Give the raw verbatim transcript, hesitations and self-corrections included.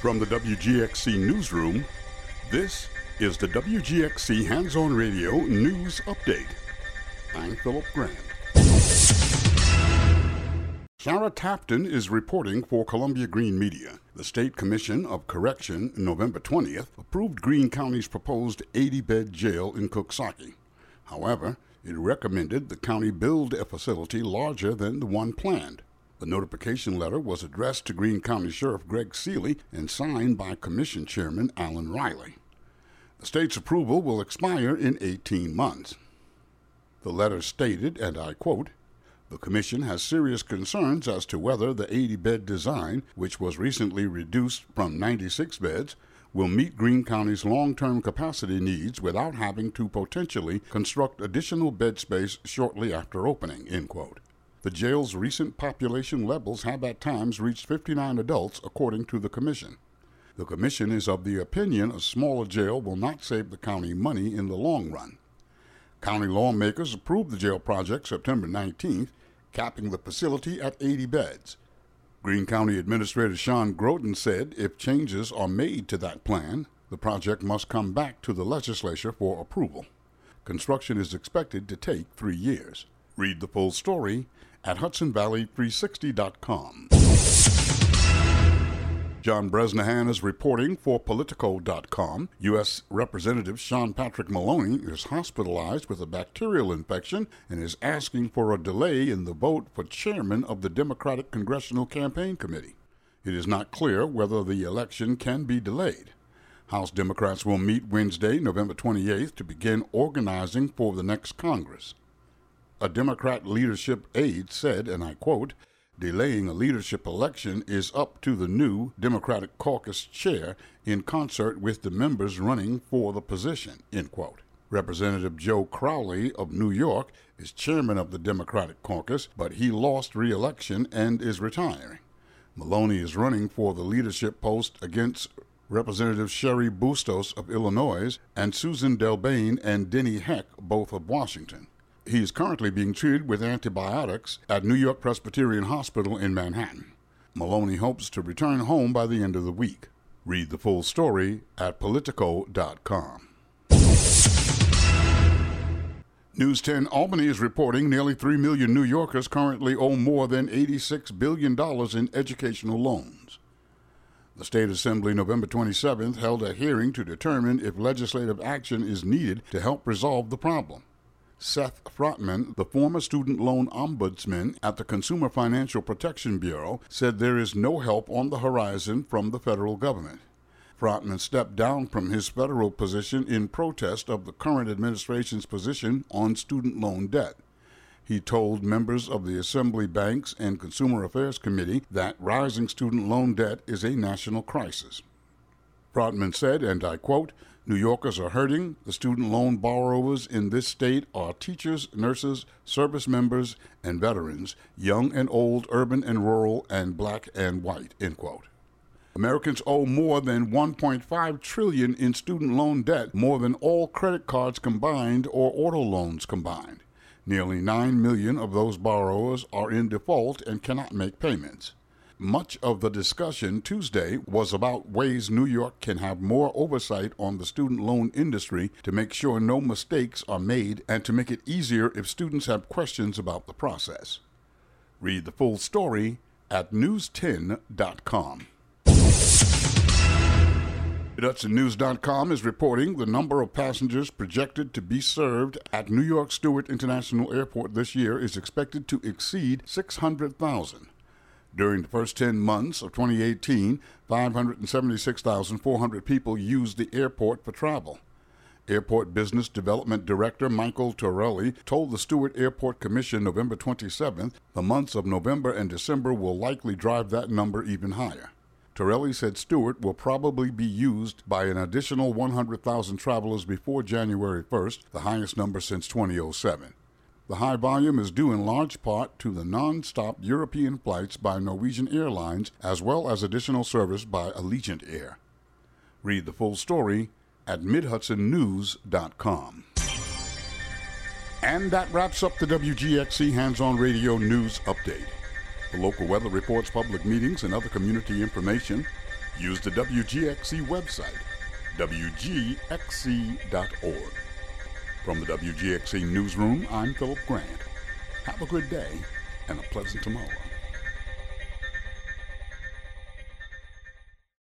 From the W G X C Newsroom, this is the W G X C Hands-On Radio News Update. I'm Philip Grant. Sarah Tapton is reporting for Columbia Green Media. The State Commission of Correction, November twentieth, approved Greene County's proposed eighty-bed jail in Coxsackie. However, it recommended the county build a facility larger than the one planned. The notification letter was addressed to Greene County Sheriff Greg Seeley and signed by Commission Chairman Alan Riley. The state's approval will expire in eighteen months. The letter stated, and I quote, "The Commission has serious concerns as to whether the eighty-bed design, which was recently reduced from ninety-six beds, will meet Greene County's long-term capacity needs without having to potentially construct additional bed space shortly after opening," end quote. The jail's recent population levels have at times reached fifty-nine adults, according to the Commission. The Commission is of the opinion a smaller jail will not save the county money in the long run. County lawmakers approved the jail project September nineteenth, capping the facility at eighty beds. Greene County Administrator Sean Groden said if changes are made to that plan, the project must come back to the legislature for approval. Construction is expected to take three years. Read the full story at Hudson Valley three sixty dot com. John Bresnahan is reporting for Politico dot com. U S Representative Sean Patrick Maloney is hospitalized with a bacterial infection and is asking for a delay in the vote for chairman of the Democratic Congressional Campaign Committee. It is not clear whether the election can be delayed. House Democrats will meet Wednesday, November twenty-eighth, to begin organizing for the next Congress. A Democrat leadership aide said, and I quote, "Delaying a leadership election is up to the new Democratic caucus chair in concert with the members running for the position," end quote. Representative Joe Crowley of New York is chairman of the Democratic caucus, but he lost re-election and is retiring. Maloney is running for the leadership post against Representative Sherry Bustos of Illinois and Susan Delbane and Denny Heck, both of Washington. He is currently being treated with antibiotics at New York Presbyterian Hospital in Manhattan. Maloney hopes to return home by the end of the week. Read the full story at Politico dot com. News ten Albany is reporting nearly three million New Yorkers currently owe more than eighty-six billion dollars in educational loans. The State Assembly, November twenty-seventh, held a hearing to determine if legislative action is needed to help resolve the problem. Seth Frotman, the former student loan ombudsman at the Consumer Financial Protection Bureau, said there is no help on the horizon from the federal government. Frotman stepped down from his federal position in protest of the current administration's position on student loan debt. He told members of the Assembly Banks and Consumer Affairs Committee that rising student loan debt is a national crisis. Frotman said, and I quote, "New Yorkers are hurting. The student loan borrowers in this state are teachers, nurses, service members, and veterans, young and old, urban and rural, and black and white," end quote. Americans owe more than one point five trillion dollars in student loan debt, more than all credit cards combined or auto loans combined. Nearly nine million of those borrowers are in default and cannot make payments. Much of the discussion Tuesday was about ways New York can have more oversight on the student loan industry to make sure no mistakes are made and to make it easier if students have questions about the process. Read the full story at news ten dot com. Hudson News dot com is reporting the number of passengers projected to be served at New York Stewart International Airport this year is expected to exceed six hundred thousand. During the first ten months of twenty eighteen, five hundred seventy-six thousand four hundred people used the airport for travel. Airport Business Development Director Michael Torelli told the Stewart Airport Commission November twenty-seventh the months of November and December will likely drive that number even higher. Torelli said Stewart will probably be used by an additional one hundred thousand travelers before January first, the highest number since two thousand seven. The high volume is due in large part to the non-stop European flights by Norwegian Airlines as well as additional service by Allegiant Air. Read the full story at mid hudson news dot com. And that wraps up the W G X C Hands-On Radio News Update. For local weather reports, public meetings, and other community information, use the W G X C website, W G X C dot org. From the W G X C newsroom, I'm Philip Grant. Have a good day and a pleasant tomorrow.